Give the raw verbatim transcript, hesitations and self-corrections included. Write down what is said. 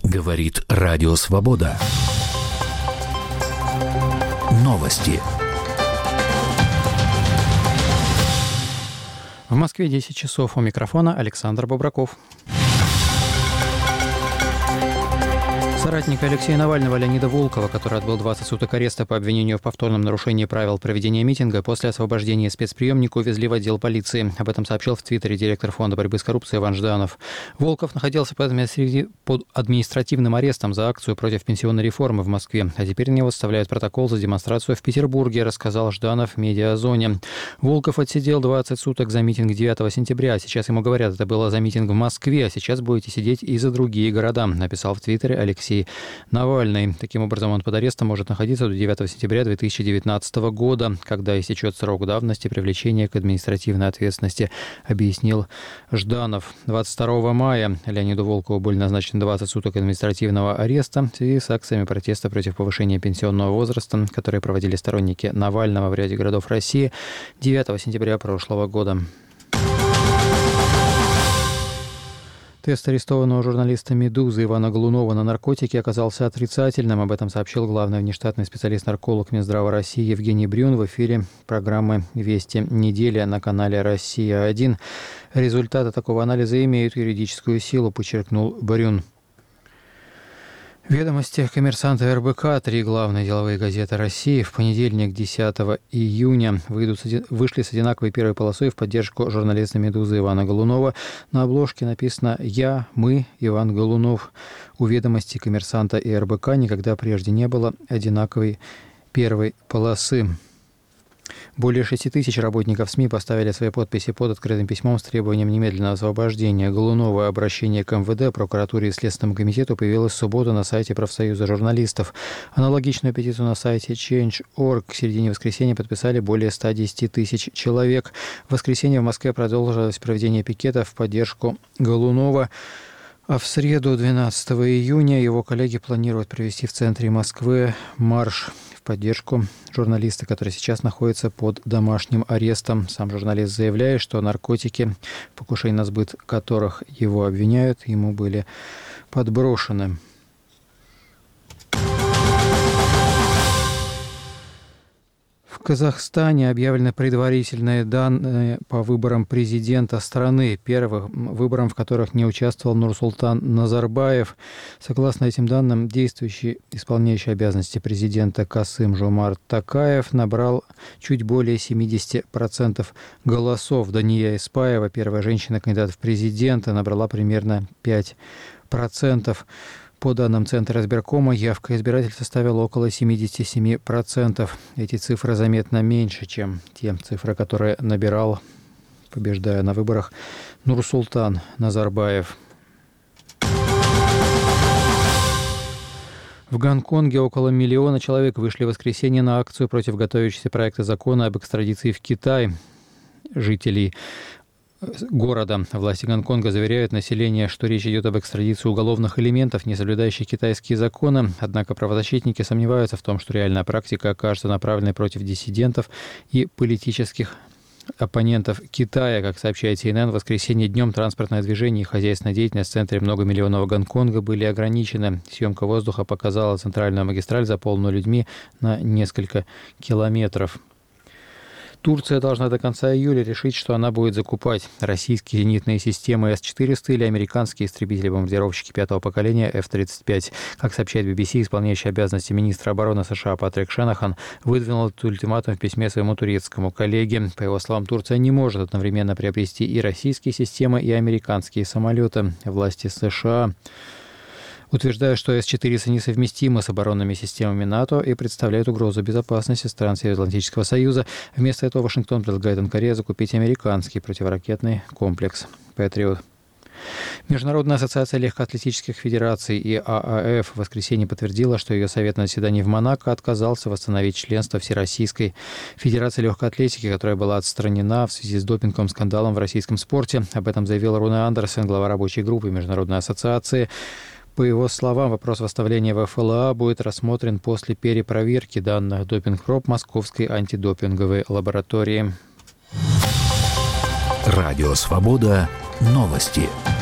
Говорит Радио Свобода. Новости. В Москве десять часов. У микрофона Александр Бобраков. Соратника Алексея Навального Леонида Волкова, который отбыл двадцать суток ареста по обвинению в повторном нарушении правил проведения митинга, после освобождения спецприемника увезли в отдел полиции. Об этом сообщил в Твиттере директор Фонда борьбы с коррупцией Иван Жданов. Волков находился под административным арестом за акцию против пенсионной реформы в Москве, а теперь на него составляют протокол за демонстрацию в Петербурге, рассказал Жданов в Медиазоне. Волков отсидел двадцать суток за митинг девятого сентября. Сейчас ему говорят, это было за митинг в Москве, а сейчас будете сидеть и за другие города, написал в Твиттере Алексей Навальный. Таким образом, он под арестом может находиться до девятого сентября две тысячи девятнадцатого года, когда истечет срок давности привлечения к административной ответственности, объяснил Жданов. двадцать второго мая Леониду Волкову были назначены двадцать суток административного ареста в связи с акциями протеста против повышения пенсионного возраста, которые проводили сторонники Навального в ряде городов России девятого сентября прошлого года. Тест арестованного журналиста «Медузы» Ивана Голунова на наркотики оказался отрицательным. Об этом сообщил главный внештатный специалист-нарколог Минздрава России Евгений Брюн в эфире программы «Вести недели» на канале «Россия-один». Результаты такого анализа имеют юридическую силу, подчеркнул Брюн. В «Ведомостях», «Коммерсанта» и эр бэ ка, три главные деловые газеты России, в понедельник, десятого июня, выйдут, вышли с одинаковой первой полосой в поддержку журналиста «Медузы» Ивана Голунова. На обложке написано «Я, мы, Иван Голунов». У «Ведомостей», «Коммерсанта» и эр бэ ка никогда прежде не было одинаковой первой полосы. Более шести тысяч работников СМИ поставили свои подписи под открытым письмом с требованием немедленного освобождения Голунова. Обращение к эм вэ дэ, прокуратуре и Следственному комитету появилось в субботу на сайте профсоюза журналистов. Аналогичную петицию на сайте чейндж точка орг к середине воскресенья подписали более ста десяти тысяч человек. В воскресенье в Москве продолжилось проведение пикетов в поддержку Голунова. А в среду, двенадцатого июня, его коллеги планируют провести в центре Москвы марш в поддержку журналиста, который сейчас находится под домашним арестом. Сам журналист заявляет, что наркотики, покушение на сбыт которых его обвиняют, ему были подброшены. В Казахстане объявлены предварительные данные по выборам президента страны, первым выборам, в которых не участвовал Нурсултан Назарбаев. Согласно этим данным, действующий исполняющий обязанности президента Касым-Жомарт Токаев набрал чуть более семьдесят процентов голосов. Дания Эспаева, первая женщина-кандидат в президенты, набрала примерно пять процентов. По данным Центра избиркома, явка избирателей составила около семьдесят семь процентов. Эти цифры заметно меньше, чем те цифры, которые набирал, побеждая на выборах, Нурсултан Назарбаев. В Гонконге около миллиона человек вышли в воскресенье на акцию против готовящегося проекта закона об экстрадиции в Китай жителей города. Власти Гонконга заверяют население, что речь идет об экстрадиции уголовных элементов, не соблюдающих китайские законы. Однако правозащитники сомневаются в том, что реальная практика окажется направленной против диссидентов и политических оппонентов Китая. Как сообщает си эн эн, в воскресенье днем транспортное движение и хозяйственная деятельность в центре многомиллионного Гонконга были ограничены. Съемка воздуха показала центральную магистраль, заполненную людьми на несколько километров. Турция должна до конца июля решить, что она будет закупать российские зенитные системы эс четыреста или американские истребители-бомбардировщики пятого поколения эф тридцать пять. Как сообщает би би си, исполняющий обязанности министра обороны США Патрик Шенахан выдвинул этот ультиматум в письме своему турецкому коллеге. По его словам, Турция не может одновременно приобрести и российские системы, и американские самолеты. Власти США утверждают, что эс четыреста несовместимы с оборонными системами НАТО и представляют угрозу безопасности стран Североатлантического союза. Вместо этого Вашингтон предлагает Анкаре закупить американский противоракетный комплекс «Патриот». Международная ассоциация легкоатлетических федераций и а а эф в воскресенье подтвердила, что ее совет на заседании в Монако отказался восстановить членство Всероссийской Федерации легкой атлетики, которая была отстранена в связи с допинговым скандалом в российском спорте. Об этом заявил Руне Андерсен, глава рабочей группы Международной ассоциации. По его словам, вопрос восстановления в эф эл а будет рассмотрен после перепроверки данных допинг-проб Московской антидопинговой лаборатории. Радио «Свобода». Новости.